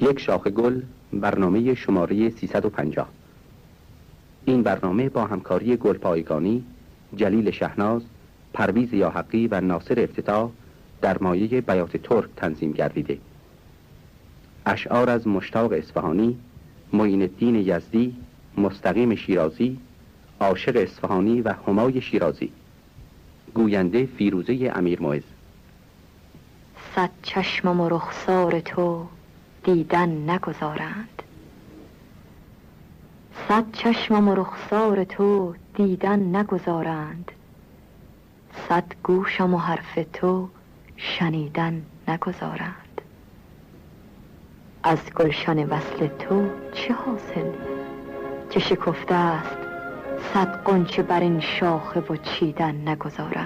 یک شاخه گل، برنامه شماره 350. این برنامه با همکاری گلپایگانی، جلیل شهناز، پرویز یاحقی و ناصر افتتاح در مایه بیات ترک تنظیم گردیده. اشعار از مشتاق اصفهانی، معین الدین یزدی، مستقیم شیرازی، عاشق اصفهانی و همای شیرازی. گوینده فیروزه امیرمعز. صد چشمم و رخسار تو دیدن نگذارند، صد چشمم و رخسار تو دیدن نگذارند، صد گوشم و حرف تو شنیدن نگذارند. از گلشن وصل تو چه حاصل که شکفته است صد غنچه بر این شاخه و چیدن نگذارند.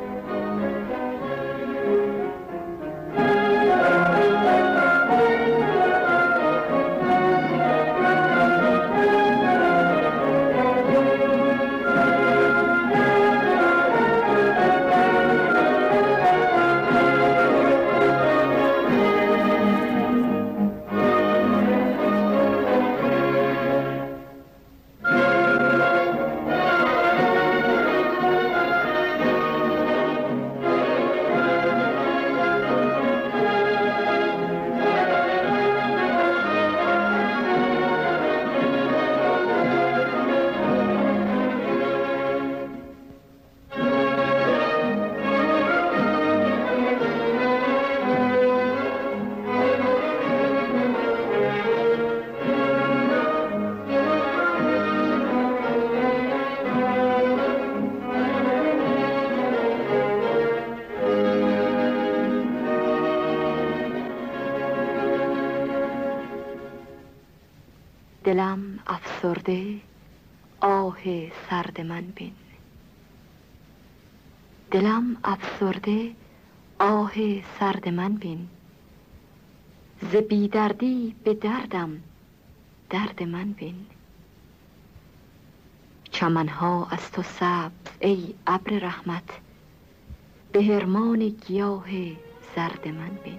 دلم افسرده آه سرد من بین، دلم افسرده آه سرد من بین، ز بی دردی به دردم درد من بین. چمنها از تو سبز ای ابر رحمت، به حرمان گیاه زرد من بین.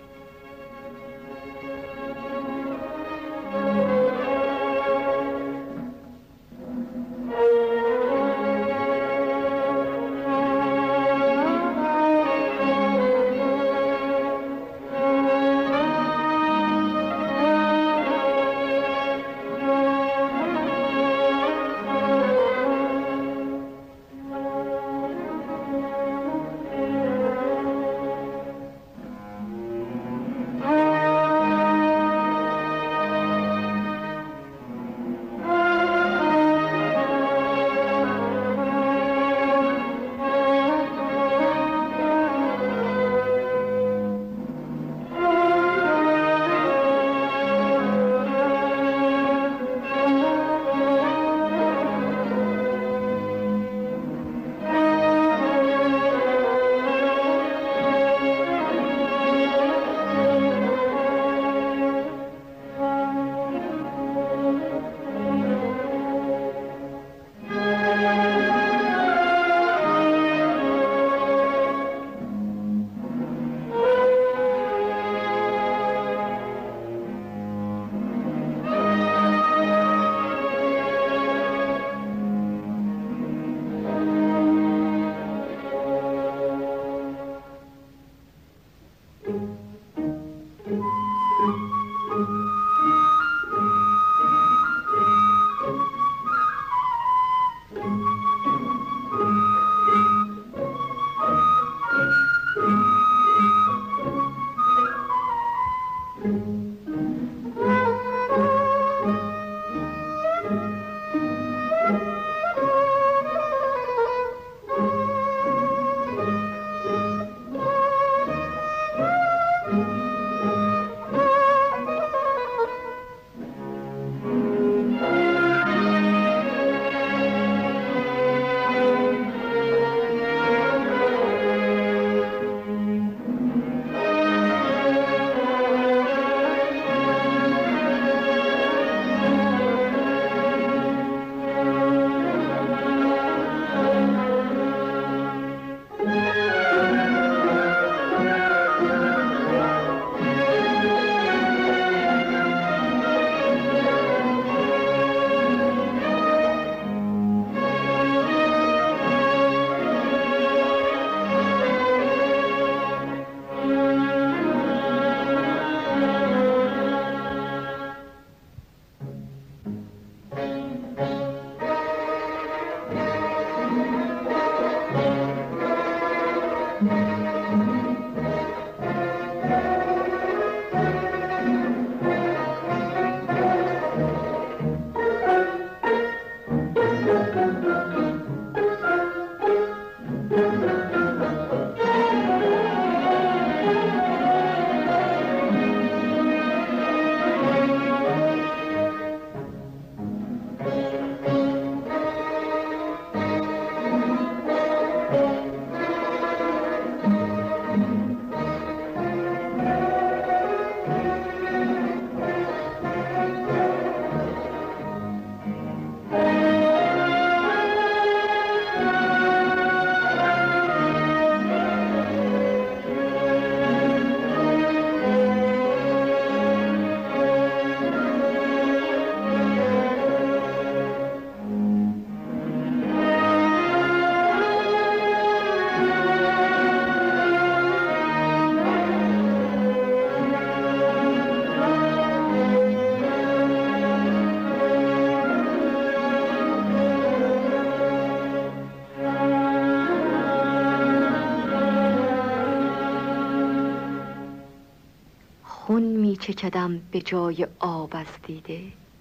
چکدم به جای آب از دیده،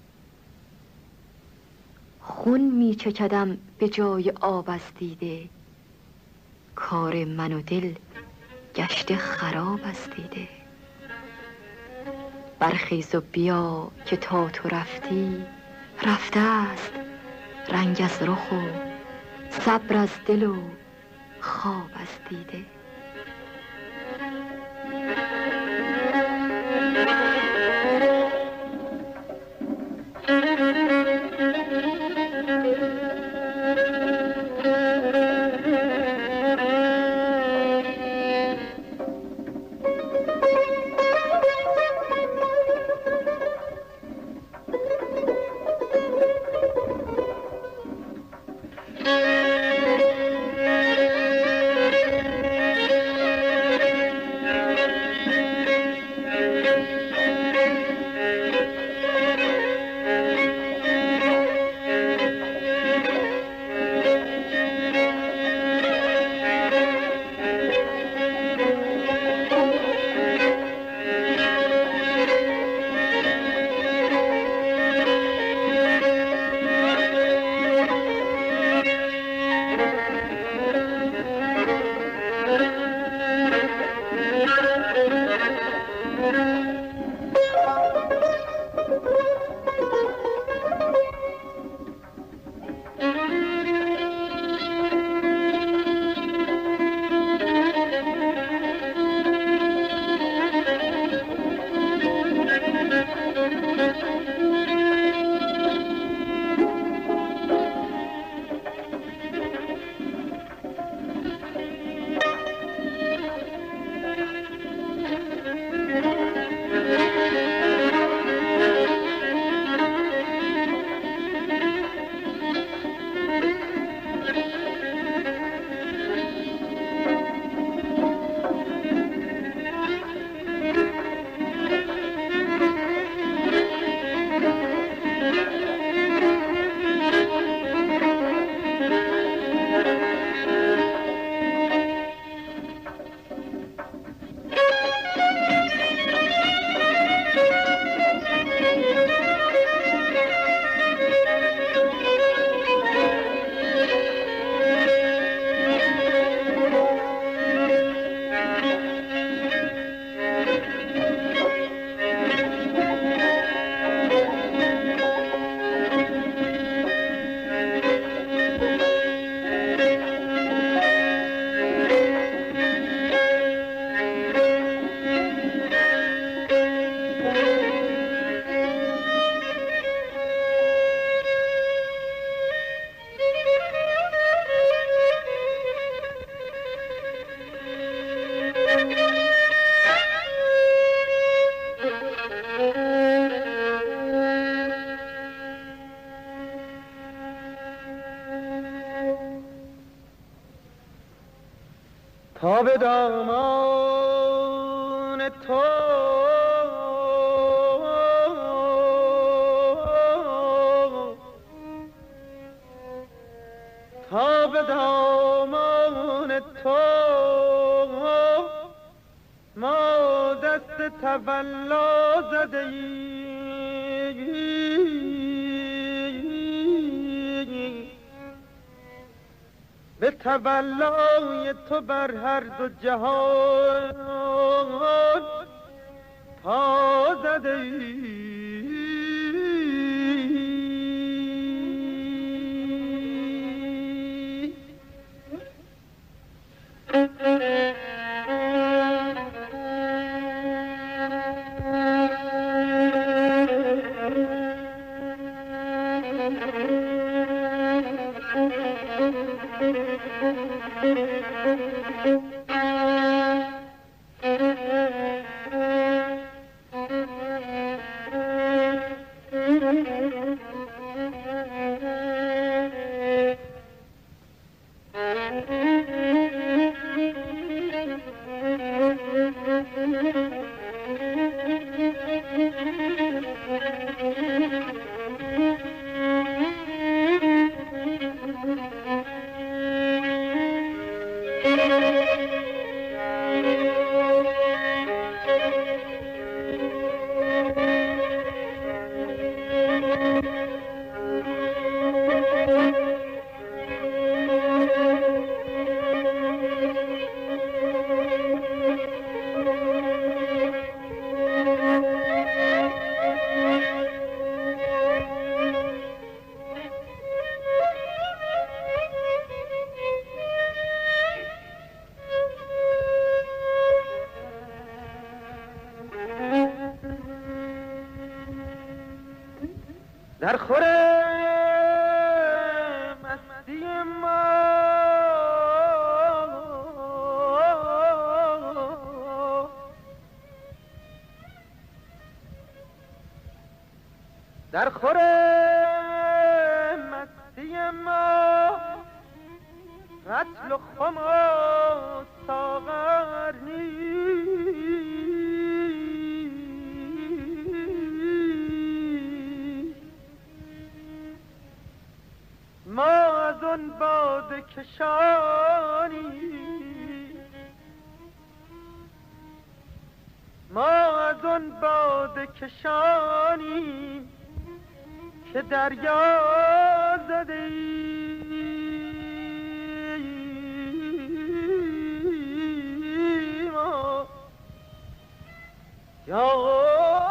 خون می چکدم به جای آب از دیده، کار من و دل گشته خراب از دیده. برخیز و بیا که تا تو رفتی رفته است رنگ از رخ و صبر از دل و خواب از دیده. تا به دامان تو تا به دامان تو ما دست تولا زده ایم به تولای تو بر هر دو جهان پا زده ایم. در خور مستی ما در خور مستی ما رطل و خم و ساغر ما از آن باده کشانی ما از آن باده کشانی که دریا زده ایم یا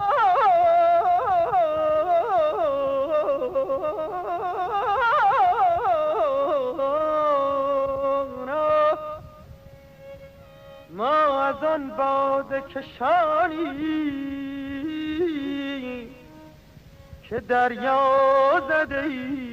ما از آن باده کشانی که دریا زده ای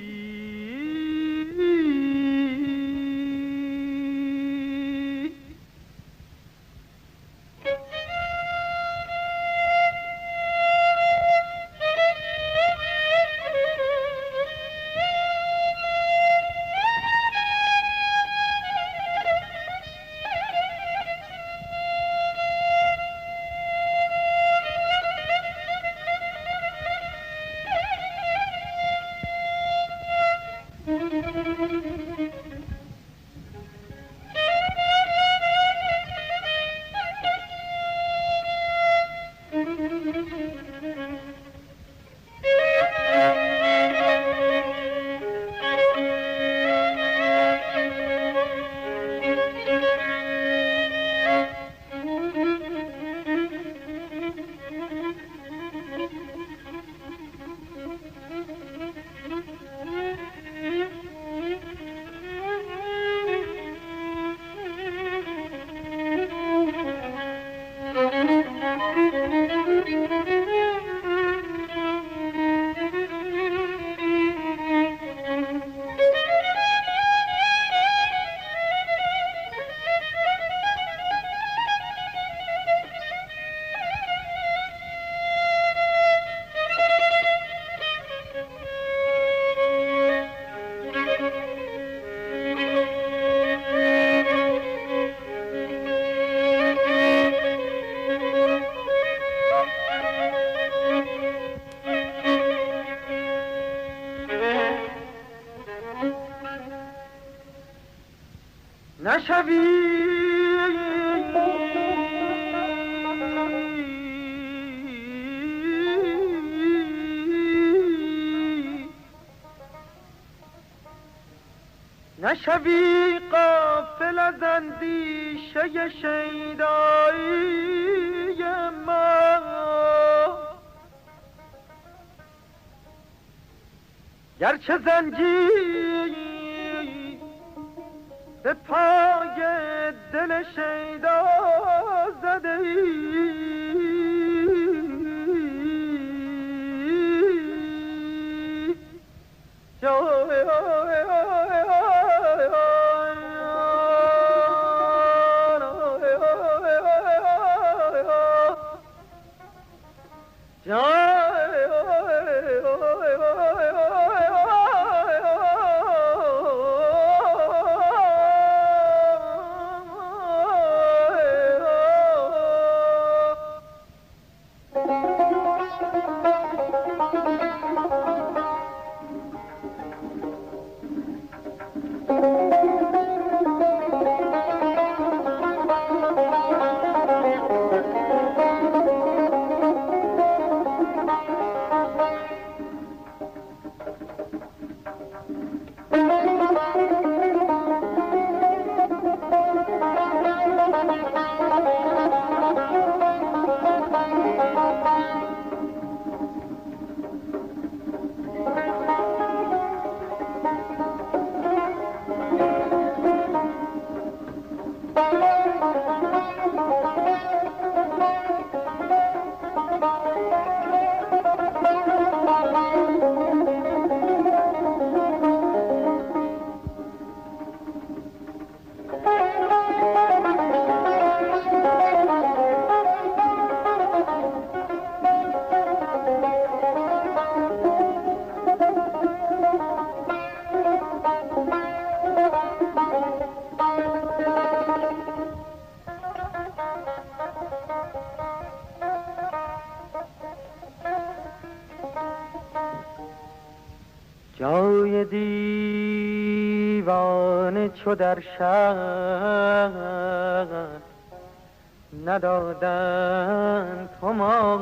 نشوی غافل از اندیشه شیدایی ما گرچه زنجیر به پای دل شیدا زده ای جای دیوانه چو در شهر ندادن تو ما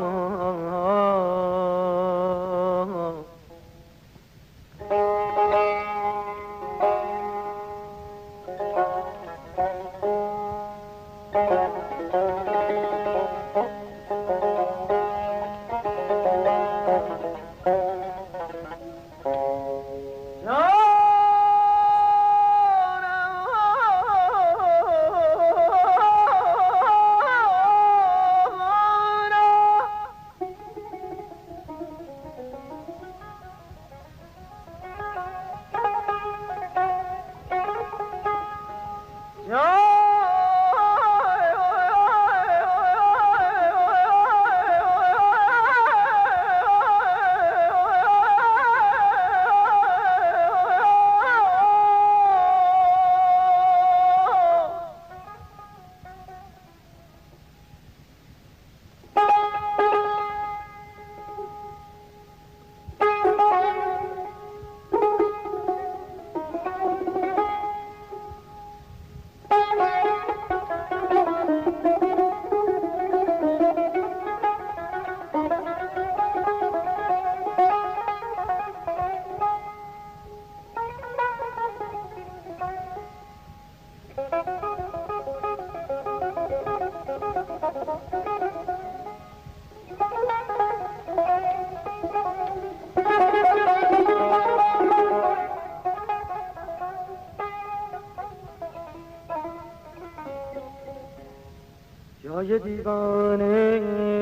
جای دیوانه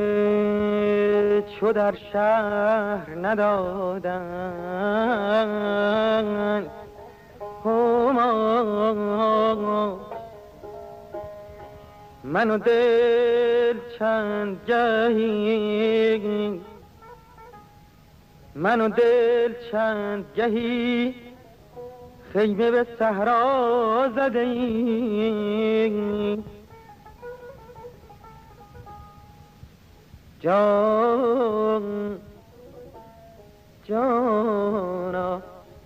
چو در شهر ندادن من و دل چند گهی خیمه به صحرا زده ایم جانا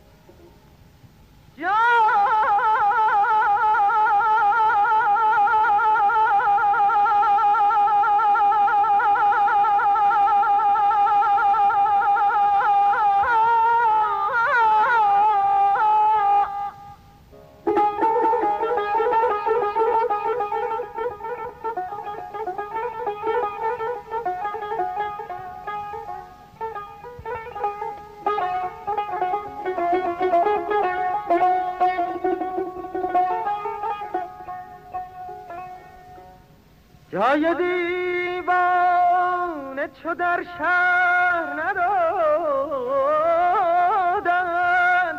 جای دیوانه چو در شهر ندادن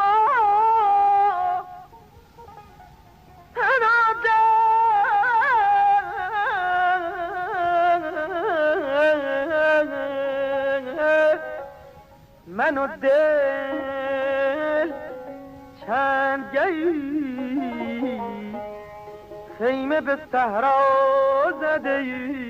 من و دل چند گهی خیمه به صحرا زده ای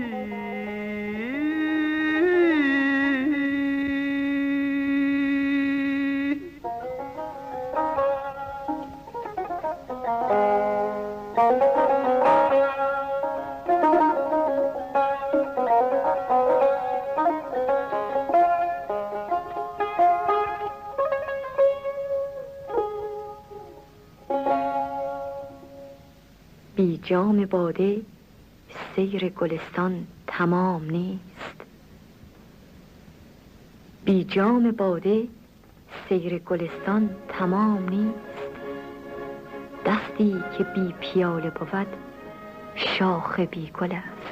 بی جام باده سیر گلستان تمام نیست. بی جام باده سیر گلستان تمام نیست. دستی که بی پیاله بود شاخ بی گل است.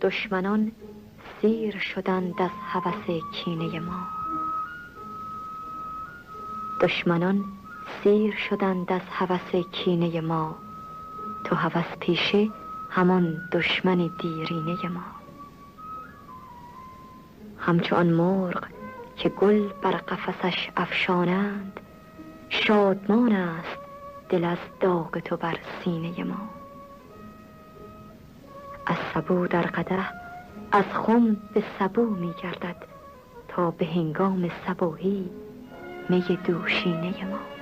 دشمنان سیر شدند از هوس کینه ما. دشمنان سیر شدند از هوس کینه ما، تو هوس پیشه همان دشمن دیرینه ما. همچو آن مرغ که گل بر قفسش افشانند، شادمان است دل از داغ تو بر سینه ما. از سبو در قدح از خم به سبو می گردد، تا به هنگام صبوحی می دوشینه ما.